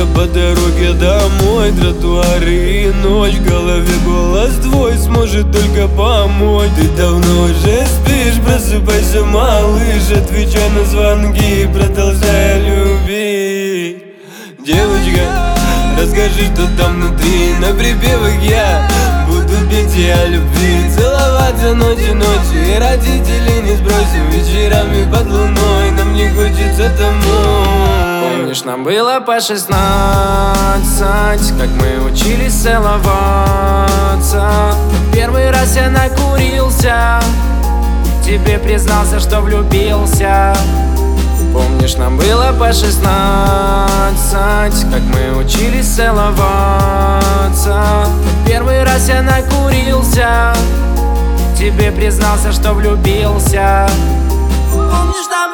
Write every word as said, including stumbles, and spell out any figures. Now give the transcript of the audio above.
я по дороге домой. Тротуары и ночь, в голове голос твой сможет только помочь. Ты давно уже спишь, просыпайся, малыш, отвечай на звонки, продолжай любить. Девочка, расскажи, что там внутри. На припевах я буду петь и о любви, целоваться ночь и ночью, и родителей не сбросим. Вечерами под луной нам не хочется домой. Помнишь, нам было по шестнадцать, как мы учились целоваться. Первый раз я накурился, тебе признался, что влюбился. Помнишь, нам было по шестнадцать, как мы учились целоваться. Первый раз я накурился, тебе признался, что влюбился. Помнишь, нам